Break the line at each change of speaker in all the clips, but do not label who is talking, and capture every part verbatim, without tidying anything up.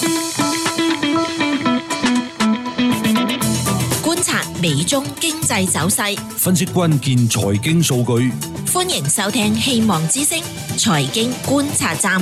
觀察美中經濟走勢，
分析關鍵財經數據。
歡迎收聽希望之聲財經觀察站。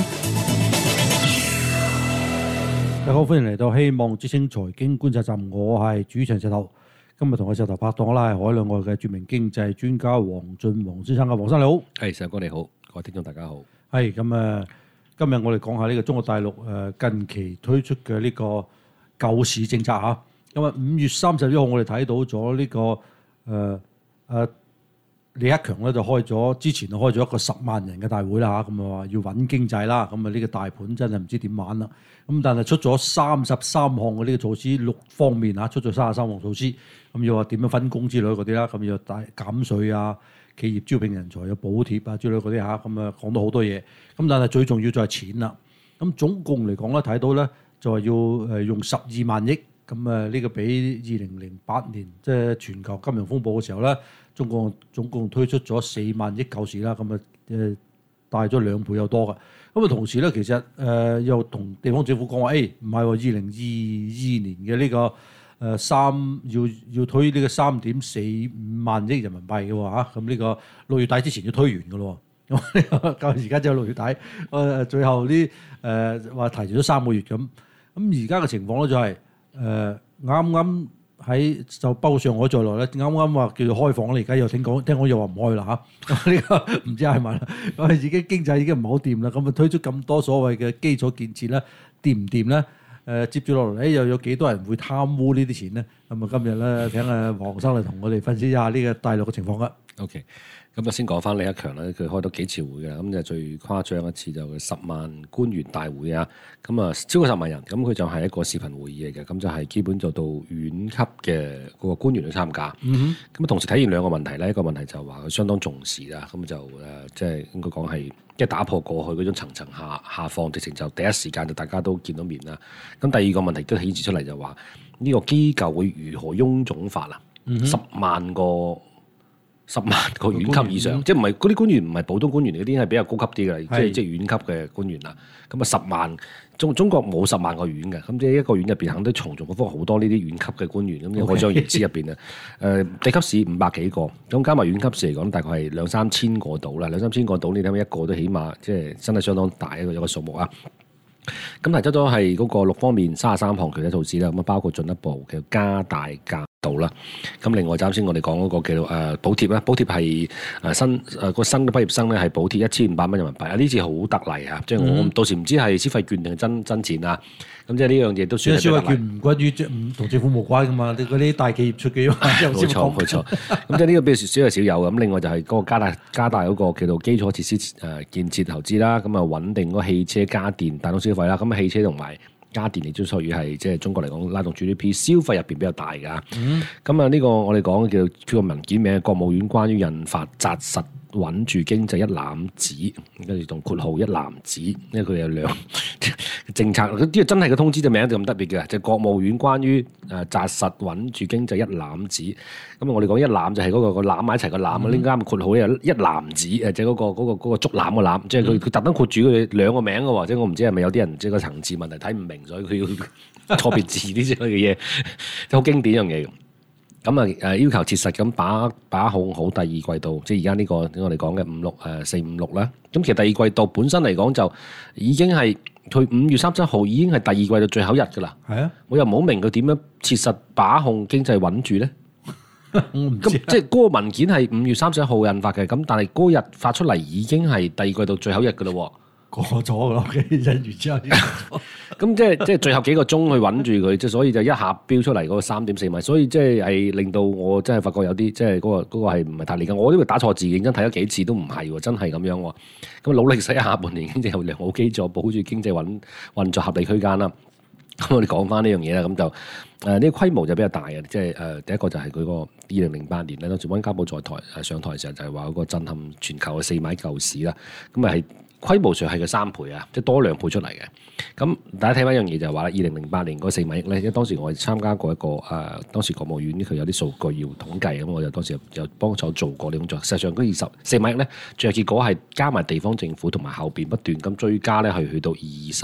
大家好，歡迎嚟到希望之聲財經觀察站，我係主持人石頭。今日同我石頭拍檔啦，係海內外嘅著名經濟專家黃俊宏先生嘅。黃生你好。
係，石哥你好，各位聽眾大家好。
係咁誒，今日我哋講下呢個中國大陸誒近期推出嘅呢個救市政策嚇。咁啊，五月三十一號我哋睇到咗呢個誒誒李克強咧就開咗之前就開咗一個十萬人嘅大會啦嚇，咁啊話要穩經濟啦，咁啊呢個大盤真係唔知點玩啦。咁但係出咗三十三項嘅呢個措施，六方面嚇出咗三十三項措施，咁要話點樣分工之類嗰啲啦，咁要大減稅啊，企業招聘人才有補貼啊之類嗰啲嚇，咁啊講到好多嘢。咁但係最重要就係錢啦。咁總共嚟講咧，睇到咧就係要誒用十二萬億。咁誒呢個比二零零八年即係全球金融風暴嘅時候咧，中國總共推出咗四萬億救市啦，咁啊誒大咗兩倍有多㗎。咁啊同時咧，其實誒、呃、又同地方政府講話，誒唔係喎，二零二二年嘅呢、這個誒、呃、三要要推呢個三點四五萬億人民幣嘅喎嚇，咁呢個六月底之前要推完嘅咯。咁呢個而家只有六月底，誒、呃、最後啲誒話提前咗三個月咁。咁而家嘅情況咧就係、是。誒啱啱喺就包括上海在內咧，啱啱話叫做開放咧，而家又聽講聽講又話唔開啦嚇，呢個唔知係咪啦？咁已經經濟已經唔係好掂啦，咁啊推出咁多所謂嘅基礎建設咧，掂唔掂咧？誒、呃、接住落嚟咧，又有幾多人會貪污呢啲錢咧？咁啊今日咧請阿黃生嚟同我哋分析一下呢個大陸嘅情況啦。
OK。咁啊，先講翻李克強啦，佢開咗幾次會嘅，咁就最誇張一次就十萬官員大會啊，咁啊超過十萬人，咁佢就係一個視頻會議嚟嘅，咁就係基本做到縣級嘅嗰個官員去參加。咁啊、嗯哼，同時體現兩個問題咧，一個問題就話佢相當重視啦，咁就誒即係應該講係即係打破過去嗰種層層下下放，直情就第一時間就大家都見到面啦。咁第二個問題都顯示出嚟就話呢個機構會如何臃腫法啊？嗯、哼十萬個。十萬個縣級以上，員即係唔係嗰啲官員唔係普通官員嚟，嗰啲係比較高級啲嘅，是即係即係縣級嘅官員啦。咁啊十萬中中國冇十萬個縣嘅，咁即係一個縣入邊肯定重重複複好多呢啲縣級嘅官員。咁我將言之入邊啊，誒地級市五百幾個，咁加埋縣級市嚟講，大概係兩三千個度啦。兩三千個度，你睇下一個都起碼即係真係相當大一個一個數目啊。咁提出咗係嗰個六方面三十三項具體措施啦，咁啊包括進一步嘅加大教導啦。咁另外，啱先我哋講嗰個叫做誒補貼啦，補貼係誒新誒個新嘅畢業生咧係補貼一千五百蚊人民幣啊！呢次好得例啊，即係我到時唔知係消費券定係真真錢啊！咁即係呢樣嘢都算係消費券
唔關於唔同政府無關噶嘛，你嗰啲大企業出嘅嘛，
冇錯冇錯。咁即係呢個比較少有少有咁。另外就係嗰個加大加大嗰個叫做基礎設施誒建設投資啦，咁啊穩定嗰個汽車家電帶動消費啦。咁啊汽車同埋家電亦都屬於係即係中國嚟講拉動 G D P 消費入邊比較大㗎。咁啊呢個我哋講叫叫個文件名，國務院關於印發紮實穩住經濟一攬子，跟住同括號一攬子，因為佢有兩政策。呢個真係個通知嘅名就咁特別嘅，就係、國務院關於誒紮實穩住經濟一攬子。咁我哋講一攬就係嗰、嗰個個攬埋一齊個攬，呢啱括號有一攬子，誒即係嗰個嗰、嗰個嗰個竹籃個籃，即係佢佢特登括住佢兩個名嘅喎。即係我唔知係咪有啲人即係個層次問題睇唔明，所以佢要錯別字呢啲咁嘅嘢，好經典一樣嘢。咁啊誒要求切實咁把把控好第二季度，即係而家呢個我哋講嘅五六誒四五六啦。咁其實第二季度本身嚟講就已經係佢五月三十一號已經係第二季度最後一日㗎啦。係啊，我又唔好明佢點樣切實把控經濟穩住咧。咁即係嗰個文件係五月三十一號印發嘅，咁但係嗰日發出嚟已經係第二季度最後一日㗎啦喎。
過咗咯，一月之後，
咁即係即係最後幾個鐘去穩住佢，即係所以就一下飆出嚟嗰個三點四米，所以即係係令到我真係發覺有啲即係嗰個嗰個係唔係太理解。我呢個打錯字，認真睇咗幾次都唔係喎，真係咁樣喎。咁努力使下半年經濟有良好基礎，保住經濟穩運作合理區間啦。咁我哋講翻呢樣嘢啦，咁就誒呢個規模就比較大嘅，即係誒第一個就係佢個二零零八年咧，當時溫家寶在台誒上台嘅時候就係話嗰個震撼全球嘅四萬億救市啦，咁啊係。規模上係佢三倍啊，即係多兩倍出嚟嘅。咁大家睇翻一樣嘢就係話咧，二零零八年嗰四萬億咧，因為當時我係參加過一個誒、呃，當時國務院佢有啲數據要統計，咁我就當時就幫手做過呢工作。實際上嗰二十四萬億咧，最後結果係加埋地方政府同埋後邊不斷咁追加咧，係去到二十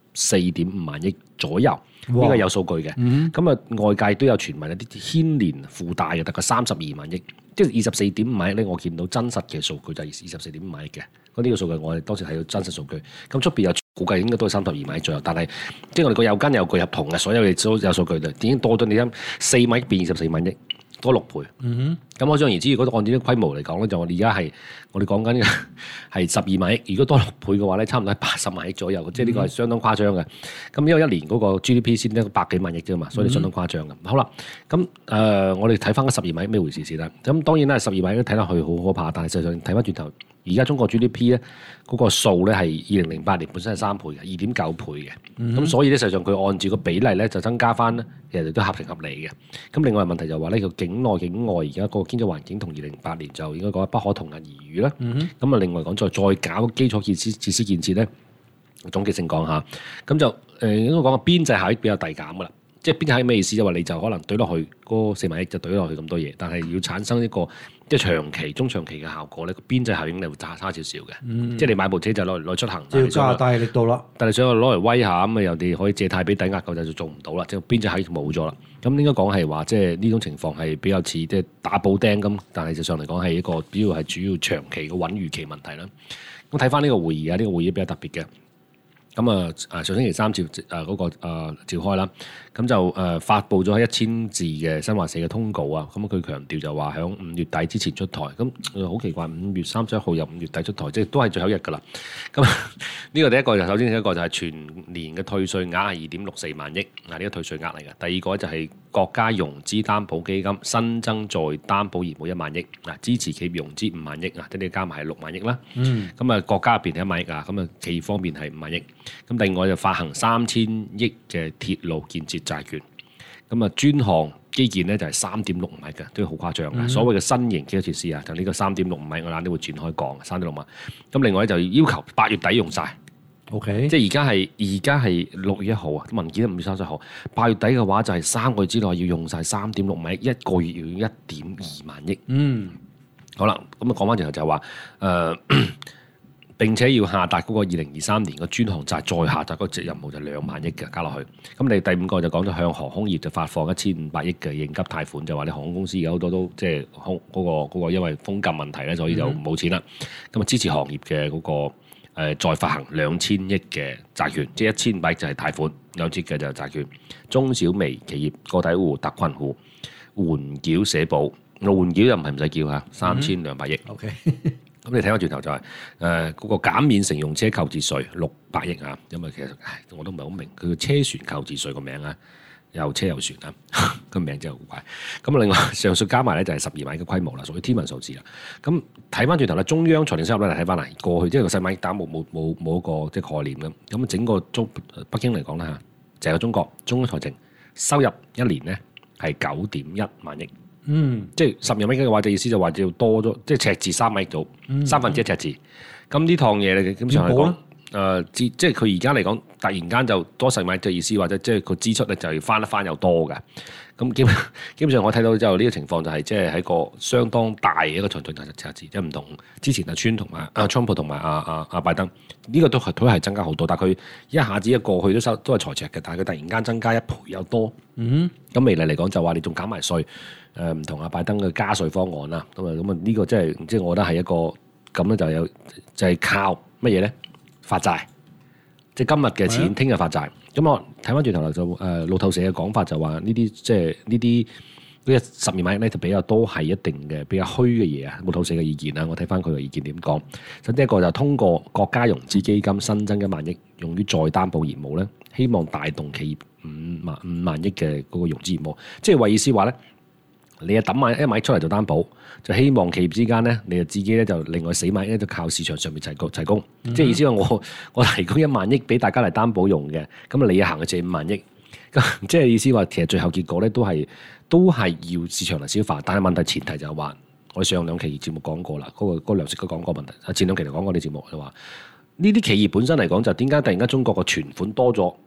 四點五萬億左右，呢個有數據嘅。咁啊、嗯、外界都有傳聞一啲牽連附帶嘅，大概三十二萬億，即係二十四點五萬億咧。我見到真實嘅數據就係二十四點五萬億嘅。嗰呢個數據我哋當時睇到真實數據。咁出邊有估計應該都係三十二萬億左右，但係即係我哋個有根有據合同嘅，所有嘢都有數據嘅，已經多咗你諗四萬億變二十四萬億。多六倍，咁、嗯、可想而知，如果按照啲規模嚟講咧，就我哋而家係我哋講緊嘅係十二萬億，如果多六倍嘅話咧，差唔多係八十萬億左右，嗯、即係呢個係相當誇張嘅。咁因為一年嗰個 G D P 先得百幾萬億啫嘛，所以相當誇張嘅。嗯、好啦，咁誒、呃、我哋睇翻嗰十二萬億咩回事先啦？咁當然啦，十二萬億睇落去好可怕，但係實際上睇翻轉頭。而家中國 G D P 咧嗰個數咧係二零零八年本身係三倍嘅，二點九倍嘅。咁、嗯、所以咧實際上佢按照個比例咧就增加翻咧，其實都合情合理嘅。咁另外問題就話呢個境內境外而家個經濟環境同二零零八年就應該講不可同日而語啦。咁啊、嗯、另外講再再搞基礎設施設施建設咧，總結性講下，咁就誒應該講個邊際效益比較遞減噶啦。即係邊際係咩意思？就話你就可能懟落去嗰四萬億就懟落去咁多嘢，但係要產生一個即係長期、中長期嘅效果咧，個邊際效應你會差差少少嘅。嗯、即係你買部車就攞嚟攞出行，
要加大力度啦。
但係想攞嚟威下咁啊，人哋可以借貸俾抵押購就做唔到啦，即係邊際效應冇咗啦。咁應該講係話，即係呢種情況係比較似即係打補釘咁，但係實際上嚟講係一個主要係主要長期嘅穩預期問題啦。咁睇翻呢個會議啊，呢、呢個會議比較特別嘅。咁啊，誒上星期三召誒嗰個誒召開啦，咁就誒發布咗一千字嘅新華社嘅通告啊。咁佢強調就話喺五月底之前出台，咁好奇怪，五月三十一號又五月底出台，即係都係最後一日㗎啦。咁呢個第一個就首先第一個就係全年嘅退稅額係二點六四萬億，嗱呢個退稅額嚟嘅。第二個就係國家融資擔保基金新增再擔保業務一萬億，嗱支持企業融資五萬億，嗱即係加埋係六萬億啦。嗯。咁啊國家入邊係一萬億啊，咁啊企業方面係五萬億。咁另外就發行三千億嘅鐵路建設債券，咁啊專項基建咧就係三點六五億嘅，都好誇張嘅。嗯、所謂嘅新型基礎設施啊，就呢個三點六五億，我晏啲會轉開講三點六萬。咁另外就要求八月底用晒
OK，
即係而家係而家係六月一號啊，文件都五月三十號。八月底嘅話就係三個月之內要用晒三點六五億，一個月要用一點二萬億。嗯，好啦，咁啊講翻轉頭就係話誒。呃並且要下達嗰個二零二三年嘅專項債，再下達嗰個任務就兩萬億嘅加落去。咁你第五個就講咗向航空業就發放一千五百億嘅應急貸款，就話你航空公司有好多都即係空嗰個嗰個因為封禁問題咧，所以就冇錢啦。咁啊支持行業嘅嗰個誒再發行兩千億嘅債券，即係一千五百億就係貸款，兩千嘅就係債券。中小微企業、個體戶、特困戶緩繳社保，緩繳又唔係唔使繳嚇，三千兩百億。
OK。
咁你睇翻轉頭就係誒嗰個減免乘用車購置稅六百億啊，因為其實唉我都唔係好明佢個車船購置稅個名啊，又車又船啊，個名真係好怪。咁另外上述加埋咧就係十二萬億嘅規模啦，屬於天文數字啦。咁睇翻轉頭咧，中央財政收入咧睇翻嚟過去即係個細萬億打冇冇冇冇一個即係概念咁。咁整個中北京嚟講啦嚇，就係中國中央財政收入一年咧係九點一萬億。嗯，即係十二萬億嘅話，就意思就話要多咗，即係赤字三萬億度，嗯、三分之一赤字。咁呢趟嘢咧，基本上嚟講，誒、呃，即係佢而家嚟講，突然間就多十萬億嘅意思，或者即係個支出咧就要翻一翻又多嘅。咁基本基本上我睇到之後呢個情況就係即係喺個相當大嘅一個財政赤字，即係唔同之前阿川同埋阿川普同埋阿阿阿拜登呢、呢個都係都係增加好多，但係佢一下子一過去都收都係財赤嘅，但係佢突然間增加一倍又多。嗯，咁未來嚟講就話你仲減埋稅。誒唔同阿拜登嘅加稅方案啦，咁啊咁啊呢個即係即係我覺得係一個咁咧就有就係、是、靠乜嘢咧？發債，即係今日嘅錢，聽日發債。咁我睇翻轉頭嚟就誒、呃、路透社嘅講法就話呢啲即係呢啲嗰啲十二萬億咧就比較多係一定嘅比較虛嘅嘢啊。路透社嘅意見啊，我睇翻佢嘅意見點講。首先一個就通過國家融資基金新增一萬億，用於再擔保業務咧，希望帶動企業五萬五萬億嘅嗰個融資業務。即係話意思話咧。你啊抌埋一萬億出嚟做擔保，就希望企業之間咧，你就自己咧就另外四萬億咧就靠市場上面齊供齊供，嗯、即係意思話我我提供一萬億俾大家嚟擔保用嘅，咁啊你啊行去借五萬億，咁即係意思話其實最後結果咧都係都係要市場嚟消化，但係問題前提就係話，我上兩期節目講過啦，嗰、嗰個嗰個糧食都講過問題，啊前兩期嚟講過啲節目就話，呢啲企業本身嚟講就點解突然間中國個存款多咗？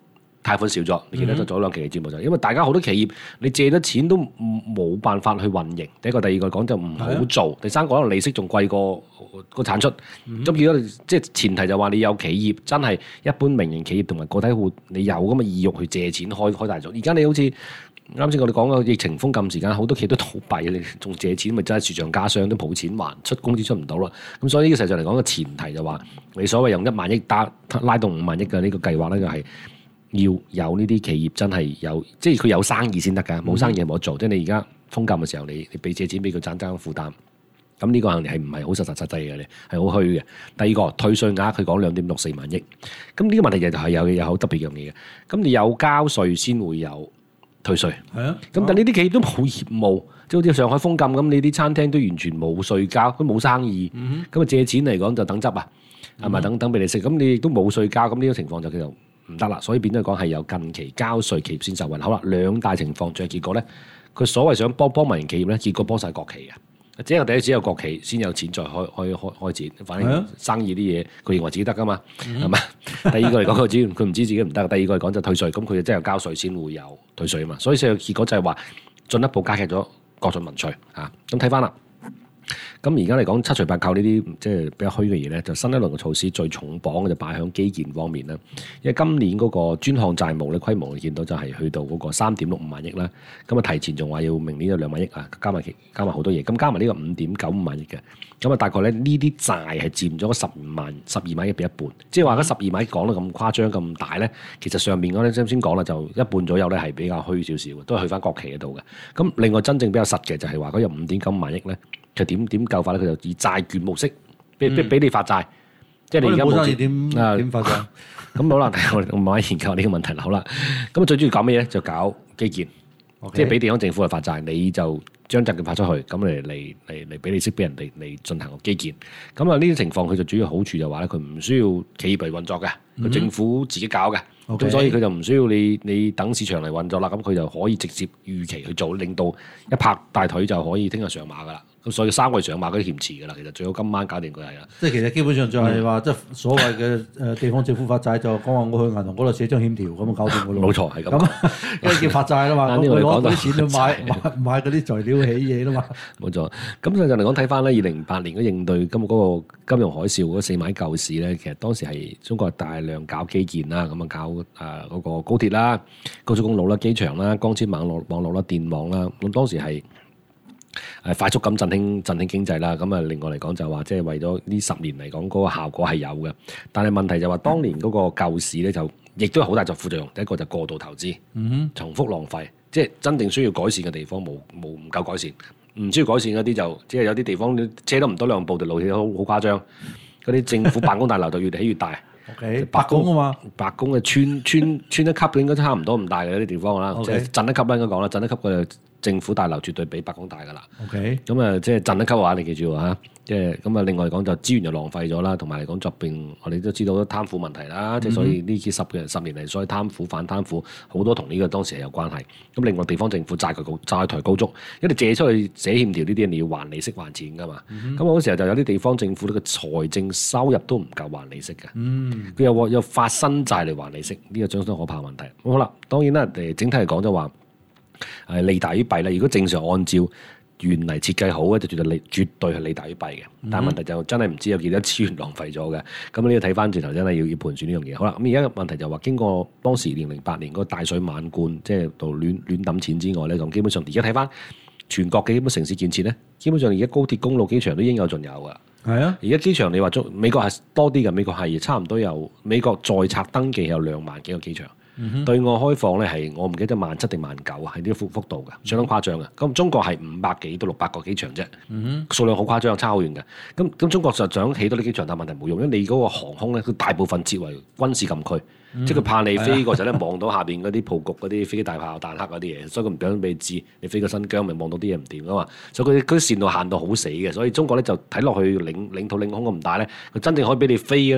貸款少咗，你記得咗早兩期嘅節目就係因為大家好多企業你借咗錢都冇辦法去運營。第一個，第二個講就唔好做，的第三個可能利息仲貴過個產出。咁如果即係前提就話你有企業真係一般民營企業同埋個體戶，你有咁嘅意欲去借錢開開大咗。而家你好似啱先我哋講個疫情封禁時間，好多企業都倒閉，你仲借錢咪真係雪上加霜，都冇錢還，出工資出唔到啦。咁所以呢個實際上嚟講嘅前提就話，你所謂用一萬億打拉動五萬億嘅呢個計劃咧，就係要有呢啲企業真係有，即係佢有生意先得㗎，冇生意係冇得做。即係你而家封禁嘅時候，你你俾借錢俾佢爭爭負擔，咁呢個肯定係唔係好實實實際嘅，你係好虛嘅。第二個退稅額，佢講兩點六四萬億，咁呢個問題就係有有好特別樣嘢嘅。咁你有交稅先會有退稅，係啊，咁但係呢啲企業都冇業務，即係好似上海封禁咁，你啲餐廳都完全冇稅交，都冇生意，咁啊、嗯、借錢嚟講就等執啊，係咪、嗯、等等俾你食？咁你亦都冇稅交，咁呢個情況就叫做唔得啦。所以變咗講係有近期交稅企業先受惠。好啦，兩大情況最後結果咧，佢所謂想幫幫民營企業咧，結果幫晒國企嘅。只係第一只有國企先有錢再開開開開展，反正生意啲嘢佢認為自己得噶嘛，係咪、嗯？第二個嚟講佢知佢唔知自己唔得，第二個嚟講就退稅，咁佢就真係交稅先會有退稅啊嘛，所以最後結果就係話進一步加劇咗國進民退嚇。咁睇翻啦，咁而家嚟講七除八扣呢啲即係比較虛嘅嘢咧，就新一輪嘅措施最重磅嘅就擺喺基建方面啦。因為今年嗰個專項債務咧規模，你見到就係去到嗰個三點六五萬億啦。咁啊提前仲話要明年有兩萬億啊，加埋加埋好多嘢，咁加埋呢個五點九五萬億嘅。咁啊大概咧呢啲債係佔咗十二萬十二萬億嘅一半，即係話嗰十二萬億講得咁誇張咁大咧，其實上面嗰啲啱先講啦，就一半左右咧係比較虛少少嘅，都係去翻國企嗰度嘅。咁另外真正比較實嘅就係話嗰有五點九五萬億咧。佢點點救法咧？佢就以債券模式，俾俾俾你發債，嗯、即係你而家冇生意點啊？點發債？咁好啦，我我慢慢研究呢個問題啦。好啦，咁啊最中意搞咩咧？就搞基建，Okay. 即係俾地方政府去發債，你就將債券發出去，咁嚟嚟嚟嚟俾你息俾人哋嚟進行個基建。咁啊呢啲情況佢就主要好處就話咧，佢唔需要企業嚟運作嘅，佢、嗯、政府自己搞嘅。咁 Okay. 所以佢就唔需要你你等市場嚟運作啦。咁佢就可以直接預期去做，令到一拍大腿就可以聽日上馬噶啦。咁所以三個月上馬嗰啲嫌遲㗎啦，其實最好今晚搞掂佢係啦。即係其實基本上就係話，即係、嗯、所謂嘅誒地方政府發債就講話我去銀行嗰度寫張欠條咁搞掂㗎咯。冇錯係咁。咁因為叫發債啦嘛，咁佢攞啲錢去買買買嗰啲材料起嘢啦嘛。冇錯。咁就嚟講睇翻咧，二零零八年嗰應對今嗰個金融海嘯嗰四萬億救市咧，其實當時係中國大量搞基建啦，咁啊搞誒嗰個高鐵啦、高速公路啦、機場啦、光纖網絡網絡啦、電網啦，咁當時係。誒快速咁振興振興經濟啦，咁啊另外嚟講就話即係為咗呢十年嚟講嗰個效果係有嘅，但係問題就話當年嗰個救市咧就亦都有好大就副作用。第一個就過度投資，嗯、哼重複浪費，即係真正需要改善嘅地方冇冇唔夠改善，唔需要改善嗰啲就即係有啲地方車得唔多兩步就路起好好誇張，嗰啲政府辦公大樓就越嚟越大。Okay, 白宮啊嘛，白宮嘅村村村一級應該差唔多咁大嘅啲地方啦，即係鎮一級啦應該講啦，鎮一級嘅政府大樓絕對比白宮大噶啦。OK，咁啊即係鎮一級嘅話，你記住嚇，即係咁啊。另外嚟講就資源就浪費咗啦，同埋嚟講作邊我哋都知道貪腐問題啦，即係、嗯、哼所以呢幾十嘅十年嚟，所以貪腐反貪腐好多同呢個當時係有關係。咁另外地方政府債高債台高築，因為你借出去寫欠條呢啲，你要還利息還錢噶嘛。咁嗰、嗯、哼時候就有啲地方政府呢個財政收入都唔夠還利息嘅。嗯佢又又發新債嚟還利息，呢個相當可怕問題。好啦，當然啦，誒整體嚟講就話誒利大於弊啦。如果正常按照原嚟設計好嘅，就絕對利絕對係利大於弊嘅。但係問題就真係唔知有幾多資源浪費咗嘅。咁你要睇翻轉頭，真係要要盤算呢樣嘢。好啦，咁而家嘅問題就話經過當時二零零八年嗰個大水漫灌，即係度亂亂抌錢之外咧，咁基本上而家睇翻全國嘅基本城市建設咧，基本上而家高鐵、公路、機場都應有盡有㗎。係啊！而家機場你話中美國係多啲嘅，美國係差唔多有美國在冊登記有兩萬幾個機場，嗯、哼對外開放咧係我唔記得萬七定萬九啊，係呢個幅幅度嘅，相當誇張嘅。咁中國係五百幾到六百個機場啫，嗯、哼數量好誇張，差好遠嘅。咁咁中國就想起多啲機場，但問題冇用，因為你嗰個航空咧，佢大部分設為軍事禁區。嗯、即係佢怕你飛過時咧，望到下邊嗰啲佈局嗰啲飛機大炮彈殼嗰啲嘢，所以佢唔想俾你知。你飛過新疆咪望到啲嘢唔掂噶嘛？所以佢佢啲線路限到好死嘅。所以中國咧就睇落去領領土領空咁大咧，佢真正可以俾你飛嘅咧，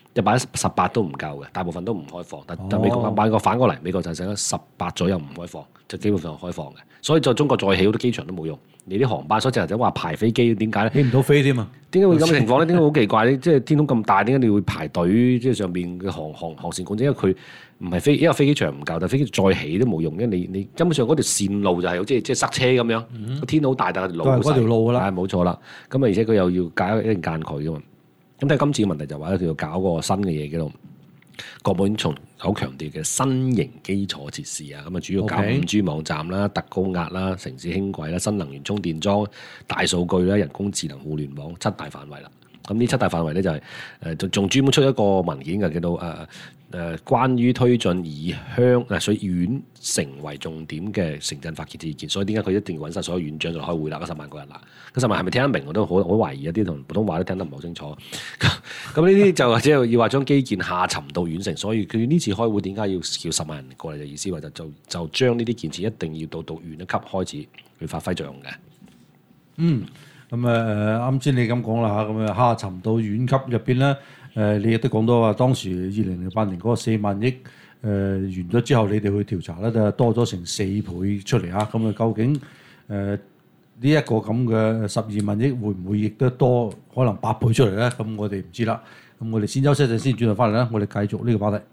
一百十八都唔夠嘅，大部分都唔開放。但但美國美國反過嚟，美國就成咗十八左右唔開放，就基本上開放嘅。所以在中國再起好多機場都冇用，你啲航班所以就係話排飛機，點解咧？
起唔到飛添啊？
點解會咁嘅情況咧？點解好奇怪咧？即係天空咁大，點解你會排隊？即係上邊嘅航航航線管制，因為佢唔係飛，因為飛機場唔夠，但飛機再起都冇用，因為你你根本上嗰條線路就係即係即係塞車咁樣，個、嗯、天好大，但係路好細。都係嗰條路噶啦，係冇錯啦。咁啊，而且佢又要隔一定間距噶嘛。咁但係今次嘅問題就話咧，佢要搞個新嘅嘢叫做國務院從好強調嘅新型基礎設施啊，咁啊主要搞五 G 網站啦、特高壓啦、城市輕軌啦、新能源充電樁、大數據啦、人工智能互聯網七大範圍啦。咁呢七大範圍咧就係誒仲仲專門出一個文件嘅，叫做誒。呃誒、呃，關於推進以鄉誒所以縣城為重點嘅城鎮發展意見，所以點解佢一定要揾晒所有縣長就開會啦？嗰十萬個人啦，嗰十萬係咪聽得明？我都好好懷疑，一啲同普通話都聽得唔係好清楚。咁呢啲就即係要話將基建下沉到縣城，所以佢呢次開會點解要叫十萬人過嚟？就意思話就就就將呢啲建設一定要到到縣一級開始去發揮作用嘅。嗯，
咁啊誒，啱先你咁講啦嚇，咁啊下沉到縣級入邊咧。誒、呃，你亦都講到話，當時二零零八年嗰個四萬億誒、呃、完咗之後，你哋去調查咧，就多咗成四倍出嚟啊！咁啊，究竟誒呢一個咁嘅十二萬億會唔會亦都多可能八倍出嚟咧？咁我哋唔知啦。咁我哋先休息一陣先，轉頭翻嚟啦，我哋繼續呢個話題。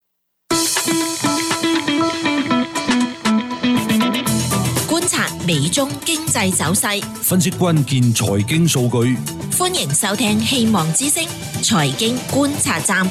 觀察美中經濟走勢，
分析關鍵財經數據。
歡迎收聽《希望之聲》財經觀察站。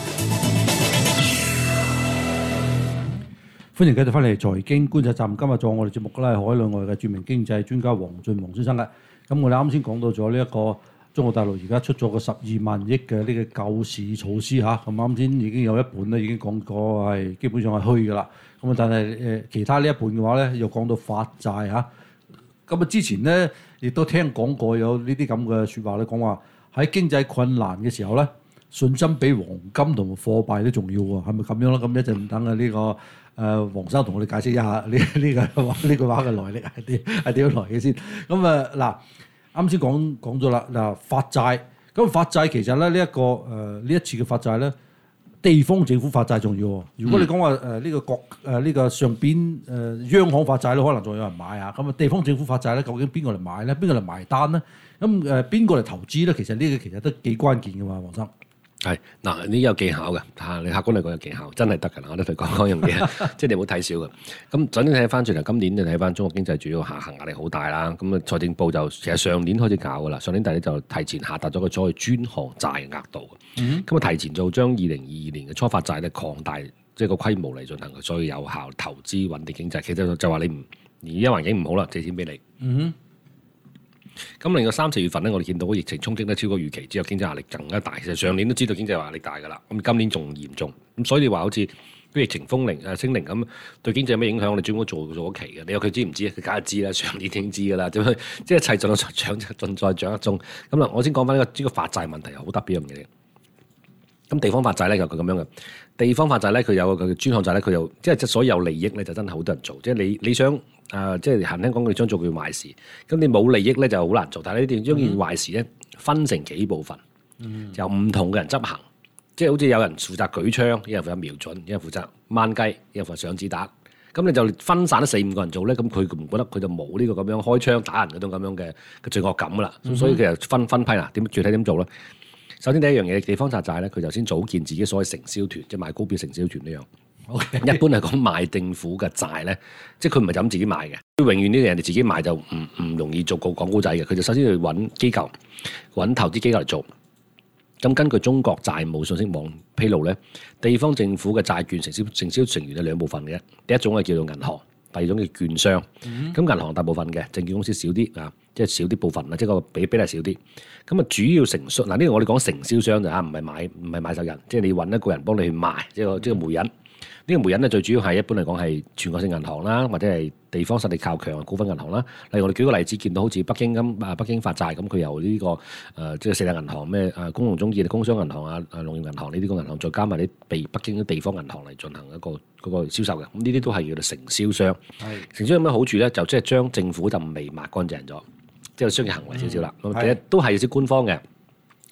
歡迎繼續翻嚟財經觀察站。今日做我哋節目嘅咧係海內外嘅著名經濟專家黃俊宏先生嘅。咁我哋啱先講到咗呢一個中國大陸而家出咗個十二萬億嘅呢個救市措施嚇。咁啱先已經有一半咧已經講過係基本上係虛㗎啦。咁啊，但係誒其他呢一半嘅話咧又講到發債嚇。咁啊，之前咧亦都聽講過有呢啲咁嘅説話咧，講話喺經濟困難嘅時候咧，信心比黃金同埋貨幣都重要喎，係咪咁樣咧？咁一陣等啊呢個誒黃生同我哋解釋一下呢呢個呢句話嘅來歷係點係點樣來嘅先。咁啊嗱，啱先講講咗啦嗱，發債咁發債其實咧呢一個誒呢一次嘅發債咧。地方政府發債重要喎。如果你講話誒呢個國誒呢個上邊誒、呃、央行發債咧，可能仲有人買啊。咁啊，地方政府發債咧，究竟邊個嚟買咧？邊個嚟埋單咧？咁誒邊個嚟投資咧？其實呢個其實都幾關鍵嘅嘛，黃生。
係嗱，呢有技巧嘅嚇，你客觀嚟講有技巧，真係得㗎啦。我都同你講嗰樣嘢，即係你唔好睇少嘅。咁首先睇翻轉頭，今年你睇翻中國經濟主要下行壓力好大啦。咁啊，財政部就其實上年開始搞㗎啦，上年底咧就提前下達咗個所謂專項債嘅額度。咁啊、嗯，提前就將二零二二年嘅初發債咧擴大，即係個規模嚟進行，所以有效投資穩定經濟。其實就話你唔而家環境唔好啦，借錢俾你。嗯咁另外三四月份咧，我哋見到疫情衝擊得超過預期，之後經濟壓力更加大。其實上年都知道經濟壓力大㗎啦，咁今年仲嚴重。咁所以話好似啲疫情風鈴誒清零咁，對經濟有咩影響？我哋專門做咗期嘅。你話佢知唔知？佢梗係知啦，上年已經知㗎啦。點樣即係一切盡在掌盡在掌握中。咁啦，我先講翻呢個呢個發債問題，好特別一樣嘢。咁地方發債咧就佢咁樣嘅，地方發債咧佢有個專項債咧，佢又即係即係所有利益咧就真係好多人做。即係你你想。誒、呃，即係閒聽講，你想做佢壞事，咁你冇利益咧就好難做。但係你哋將件壞事咧分成幾部分，嗯、由唔同嘅人執行，即係好似有人負責舉槍，有人負責瞄準，有人負責掹雞，有人負責上子彈。咁你就分散咗四五個人做咧，咁佢唔覺得佢就冇呢個咁樣開槍打人嗰種咁樣嘅嘅罪惡感噶啦。嗯、所以其實分分批啦，點具體點做咧？首先第一樣嘢，地方發債咧，佢就先組建自己所謂承銷團，即係賣股票承銷團呢樣。Okay. 一般嚟講買政府嘅債咧，即係佢唔係就咁自己買嘅，永遠呢啲人哋自己買就唔唔容易做個廣告仔嘅。佢就首先去揾機構、揾投資機構嚟做。咁根據中國債務信息網披露咧，地方政府嘅債券承銷承銷成員有兩部分嘅，第一種係叫做銀行，第二種叫券商。咁、嗯、銀行大部分嘅，證券公司少啲啊，即係少啲部分啦，即係個比比例少啲。咁啊，主要承銷嗱呢個我哋講承銷商就嚇，唔係買唔係買手人，即係你揾一個人幫你去賣，即係個即係媒人。呢個媒人咧最主要係一般嚟講係全國性銀行啦，或者係地方實力較強嘅股份銀行啦。例如我哋舉個例子，見到好似北京咁啊，北京發債咁，佢由呢、這個誒、呃、即係四大銀行咩誒工農中建、工商銀行啊、誒農業銀行呢啲個銀行，再加埋啲被北京嘅地方銀行嚟進行一個嗰、那個銷售嘅。咁呢啲都係叫做承銷商。係是承銷有咩好處咧？就即係將政府就未抹乾淨咗，即係商業行為少少啦。第一、嗯、都係少官方嘅。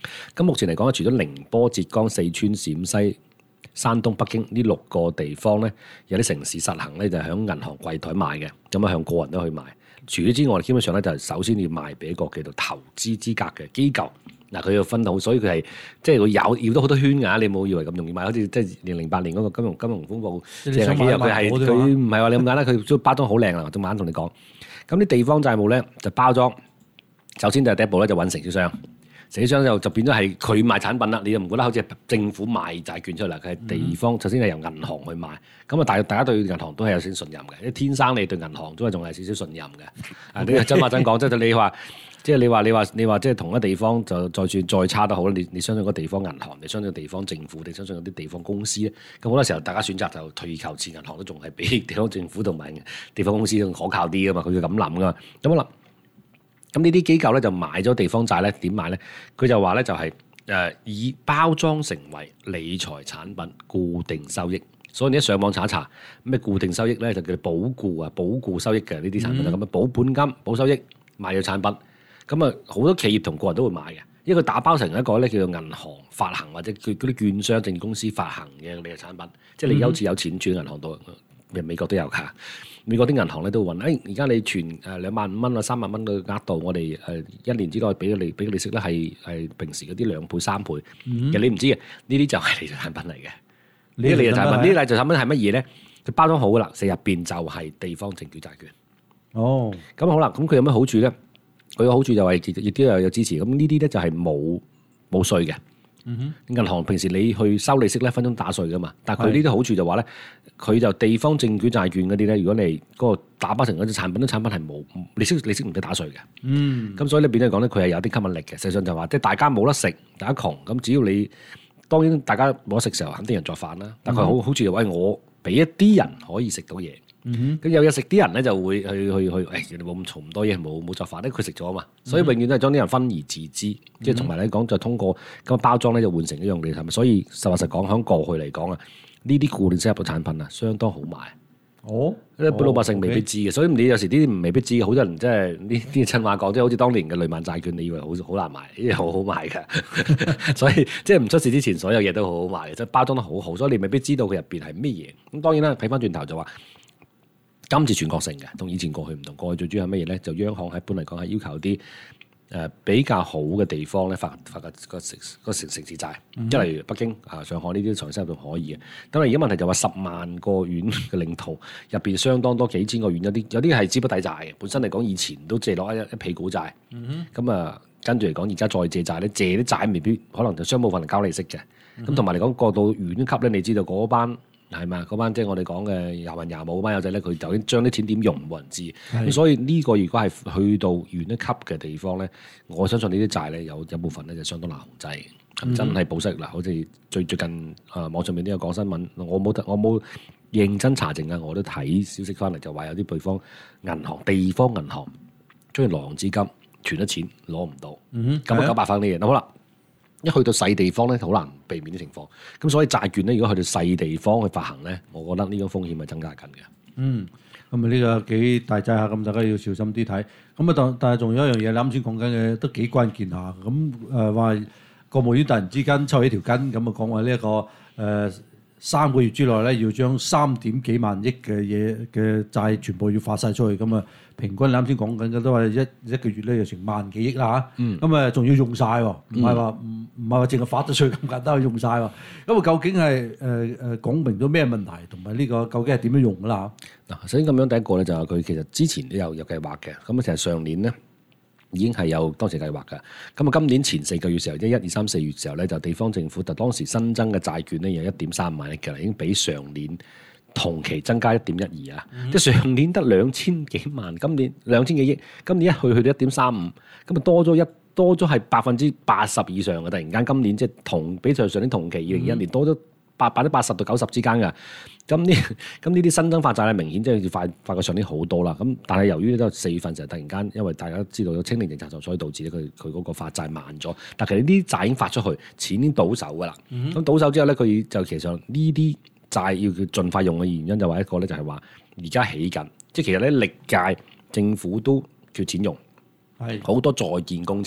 咁目前嚟講，除咗寧波、浙江、四川、陝西、山東、北京呢六個地方咧，有啲城市實行咧就係響銀行櫃台賣嘅，咁啊向個人都可以賣。除咗之外，基本上咧就係首先要賣俾一個叫做投資資格嘅機構。嗱，佢要分到，所以佢係即係佢有繞到好多圈㗎。你冇以為咁容易買，好似即係二零零八年嗰個金融金融風暴，
你想買
佢係佢唔係話你咁簡單，佢都包裝好靚啦。仲晚同你講，咁啲地方債務咧就包裝，首先就係第一步咧就揾承銷商。承銷商就就變咗係佢賣產品啦，你就唔覺得好似政府賣債券出嚟，佢係地方、嗯、首先係由銀行去賣，咁啊大大家對銀行都係有少少信任嘅，因為天生你對銀行都係仲係少少信任嘅。啊，你真話真講，即係你話，即係你話你話你話，即係同一地方就再算再差都好，你你相信個地方銀行，你相信個地方政府，你相信嗰啲地方公司咧，咁好多時候大家選擇就退而求次，銀行都仲係比地方政府同埋地方公司仲可靠啲噶嘛，佢要咁諗噶嘛，咁好啦。咁呢啲機構咧就買咗地方債咧，點買咧？佢就話咧就係、是、誒、呃、以包裝成為理財產品，固定收益。所以你一上網查一查咩固定收益咧，就叫保固啊，保固收益嘅呢啲產品就咁樣，保本金、保收益賣咗產品。咁啊好多企業同個人都會買嘅，因為佢打包成一個咧叫做銀行發行或者佢嗰啲券商、證券公司發行嘅理財產品。即係你好似有錢轉銀行度，美國都有㗎。美國啲銀行咧都會問，誒而家你存誒兩萬五蚊啊、三萬蚊嘅額度，我哋誒一年之內俾你俾嘅利息咧係係平時嗰啲兩倍三倍。嗯、其實你唔知嘅，呢啲就係理財產品嚟嘅。呢啲理財產品，呢啲理財產品係乜嘢咧？佢包裝好噶啦，成入邊就係地方政府債券。哦，咁好啦，咁佢有咩好處咧？佢嘅好處就係亦都有有支持。咁呢啲咧就係冇冇稅嘅。嗯哼，銀行平時你去收利息咧，分鐘打稅噶嘛。但係佢呢啲好處就話咧，佢就地方證券債券嗰啲咧，如果你嗰個打包成嗰啲產品，啲產品係冇利息，利息唔使打稅嘅。嗯，咁所以呢變咗講咧，佢係有啲吸引力嘅。實際上就話，即係大家冇得食，大家窮，咁只要你當然大家冇得食嘅時候，肯定人作飯啦。但係佢好好處就話，我俾一啲人可以食到嘢。咁、嗯、有嘢食啲人咧就會去去去，誒、哎，你冇咁嘈咁多嘢，冇冇作飯咧，佢食咗啊嘛，所以永遠都係將啲人分而治之，即係同埋嚟講就通過咁包裝咧就換成一樣嘅產品，所以實話實講，喺過去嚟講啊，呢啲固定收入嘅產品啊，相當好賣。哦，一般老百姓未必知嘅，哦 okay. 所以你有時啲未必知，好多人即係呢啲親話講，即係好似當年嘅雷曼債券，你以為好好難賣，呢啲好好賣㗎，所以即係唔出事之前，所有嘢都好好賣，即係包裝得好好，所以你未必知道佢入邊係咩嘢。咁當然啦，睇翻轉頭就話。今次全國性嘅，同以前過去唔同。過去最主要係乜嘢咧？就央行一般嚟講係要求啲誒、呃、比較好嘅地方咧發發個個城個城城市債，即係例如北京啊、上海呢啲財政收入都可以嘅。但係而家問題就話十萬個縣嘅領土入邊相當多幾千個縣，有啲有啲係資不抵債嘅。本身嚟講以前都借落一一屁股債，咁啊、嗯、跟住嚟講而家再借債咧，借啲債未必可能就雙部分嚟交利息嘅。咁同埋嚟講過到縣級咧，你知道嗰班。係嘛？嗰班即係我哋講嘅廿文廿武嗰班友仔咧，佢就已經將啲錢點用冇人知。咁的所以呢個如果係去到縣一級嘅地方咧，我相信呢啲債咧有有部分咧就相當難控制，嗯、真係保息嗱。好似最最近啊、呃、網上面都有講新聞，我冇我冇認真查證啊，我都睇消息翻嚟就話有啲地方銀行地方銀行將來浪資金存咗錢攞唔到，咁啊九百分呢嘢。咁好啦。一去到細地方咧，好難避免啲情況。咁所以債券咧，如果去到細地方去發行咧，我覺得呢種風險係增加緊嘅。嗯，
咁啊呢個幾大劑下，咁大家要小心啲睇。咁啊，但但係仲有一樣嘢，你啱先講緊嘅都幾關鍵下。咁誒話國務院突然之間抽起條筋，咁啊講話呢一個誒、呃、三個月之內咧，要將三點幾萬億嘅嘢嘅債全部要發晒出去。咁啊，平均你啱先講緊嘅都係一一個月咧，就成萬幾億啦嚇。咁啊，仲要用晒喎，唔係話唔唔係話淨係發得出去咁簡單，用晒喎。咁啊，究竟係誒誒講明咗咩問題，同埋呢個究竟係點樣用㗎啦？
嗱，首先咁樣第一個咧就係佢其實之前都有有計劃嘅。咁啊，其實上年咧已經係有當時計劃㗎。咁啊，今年前四個月時候，即係一二三四月時候咧，就地方政府就當時新增嘅債券咧有一點三萬億嘅啦，已經比上年同期增加一點一二啊！嗯、即係上年得兩千幾萬，今年兩千幾億，今年一去去到一點三五，咁啊多咗一多咗係百分之八十以上嘅。突然間今年即係同比上上年同期二零二一年多咗八百分之八十到九十之間㗎。咁呢咁呢啲新增發債咧，明顯即係快快過上年好多啦。咁但係由於都四月份就突然間，因為大家知道有清零政策，就所以導致咧佢佢嗰個發債慢咗。但其實呢啲債已經發出去，錢已經到手㗎啦。咁、嗯、到手之後咧，佢就其實呢啲債要佢盡快用嘅原因就話一個咧，就係話而家起緊，即係其實咧歷屆政府都缺錢用，係好多在建工程，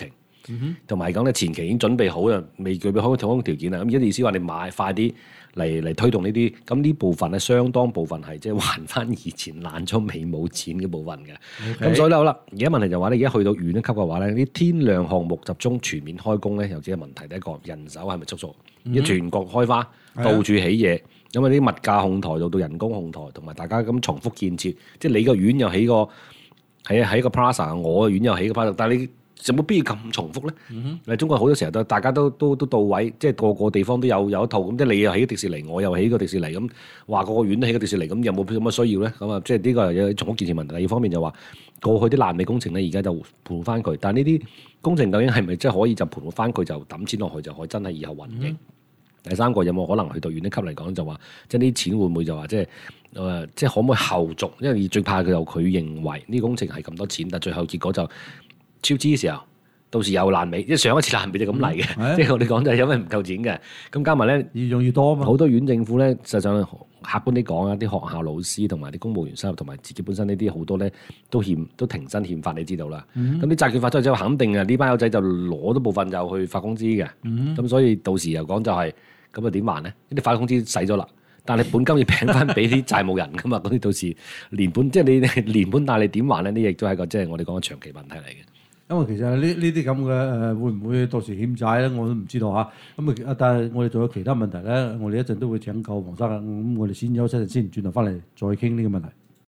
同埋講咧前期已經準備好啦，未具備開通條件啦。咁而家意思話你買快啲嚟嚟推動呢啲，咁呢部分咧相當部分係即係還翻以前爛咗未冇錢嘅部分嘅。咁 Okay. 所以咧好啦，而家問題就話咧，而家去到縣一級嘅話咧，啲天量項目集中全面開工咧，有幾個問題。第一個人手係咪足數？一、嗯、全國開花，到處起嘢。因為啲物價控台到到人工控台，同埋大家咁重複建設，即係你個院又起個喺喺個 Plaza， 我個院又起個 Plaza， 但係你有冇必要咁重複咧？嗯、哼中國好多時候都大家都都都到位，即係個個地方都有有一套咁，即係你又起個迪士尼，我又起個迪士尼咁，話個個院都起個迪士尼咁，有冇咁嘅需要咧？咁啊，即係呢個有重複建設問題。第二方面就話過去啲爛尾工程咧，而家就盤翻佢，但係呢啲工程究竟係咪即係可以就盤翻佢就抌錢落去就可以真係以後運營？嗯第三個有冇可能去到縣一級嚟講就話，即係啲錢會唔會就話即係誒，即係可唔可以後續？因為最怕佢就佢認為呢個工程係咁多錢，但最後結果就超支嘅時候，到時又爛尾。即係上一次爛尾就咁嚟嘅，嗯、即係我哋講就係因為唔夠錢嘅。咁加埋咧越用越多啊嘛。好多縣政府咧，實際上客觀啲講啊，啲學校老師同埋啲公務員收入同埋自己本身呢啲好多咧都欠都停薪欠發，你知道啦。咁啲債券發出去之後，肯定啊呢班友仔就攞咗部分就去發工資嘅。咁、嗯、所以到時又講就係、是。咁啊點還咧？啲發工資使咗啦，但係你本金要平翻俾啲債務人噶嘛？咁你到時連本即係你連本帶利點還咧？呢亦都係一個即係我哋講嘅長期問題嚟嘅。
因為其實呢呢啲咁嘅誒會唔會到時欠債咧？我都唔知道嚇。咁啊，但係我哋仲有其他問題咧，我哋一陣都會請教黃生啊。咁我哋先休息陣先，轉頭翻嚟再傾呢個問題。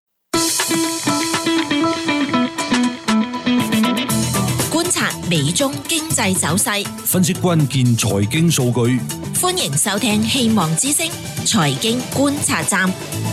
觀察美中經濟走勢，
分析關鍵財經數據。
歡迎收聽《希望之聲》財經觀察站。